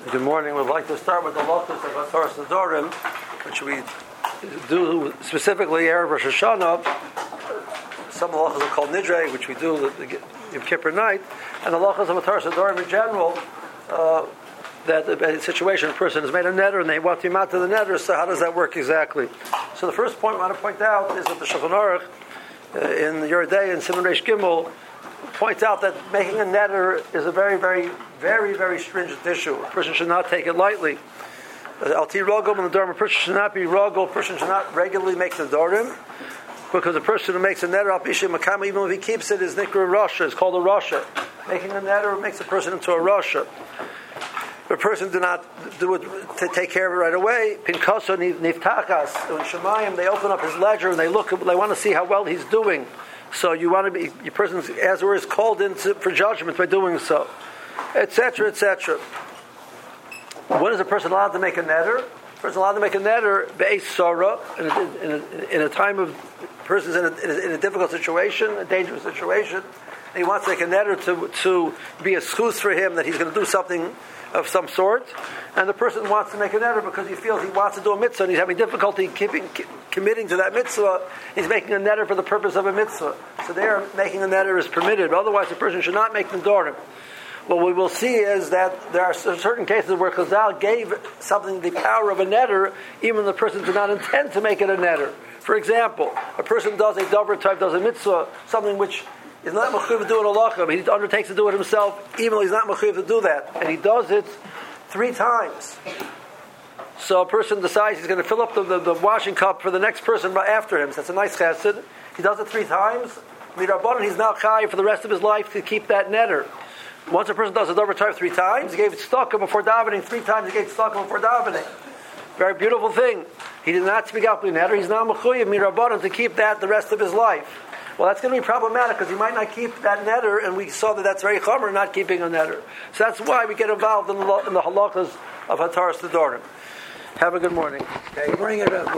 Good morning. We'd like to start with the halachos of Hataras Nedarim, which we do specifically Erev Rosh Hashanah. Some halachos are called Nidre, which we do the Yom Kippur night, and the halachos of Hataras Nedarim in general. That a situation, a person has made a neder and they want to be out to the neder. So how does that work exactly? So the first point I want to point out is that the Shulchan Aruch in Yoreh De'ah and Siman Reish Gimel points out that making a neder is a very, very, very, very stringent issue. A person should not take it lightly. Al-Ti Rogel and the Nedarim, a person should not be Rogel, a person should not regularly make the Nedarim, because a person who makes a neder, Al-Pishim Makama, even if he keeps it, is Nikra Rasha, it's called a Rasha. Making a neder makes a person into a Rasha. If a person do not do it to take care of it right away, Pinkaso Niftakas, in Shemayim, they open up his ledger and they want to see how well he's doing. So you want to be, your person, as it were, is called in for judgment by doing so, etc., etc. When is a person allowed to make a neder? A person allowed to make a neder be'ez sorah, in a time of, a person's in a difficult situation, a dangerous situation, and he wants to make a neder to be a schus for him that he's going to do something of some sort, and the person wants to make a neder because he feels he wants to do a mitzvah and he's having difficulty committing to that mitzvah. He's making a neder for the purpose of a mitzvah. So there, making a neder is permitted. Otherwise, a person should not make nedarim. What we will see is that there are certain cases where Chazal gave something the power of a neder, even if the person did not intend to make it a neder. For example, a person does a davar type, does a mitzvah, something which is not mechuyev to do it alachim. He undertakes to do it himself, even though he's not mechuyev to do that, and he does it 3 times. So a person decides he's going to fill up the washing cup for the next person after him. So that's a nice chesed. He does it 3 times. Mid'Rabbanan, he's now chayav for the rest of his life to keep that neder. Once a person does a davar type 3 times, he gave it tzedakah before davening. 3 times he gave tzedakah before davening. Very beautiful thing. He did not speak out the neder. He's now mechuyev mid'Rabbanan to keep that the rest of his life. Well, that's going to be problematic because he might not keep that neder, and we saw that that's very chomer, not keeping a neder. So that's why we get involved in the halachas of Hataras Nedarim. Have a good morning. Okay, bring it up.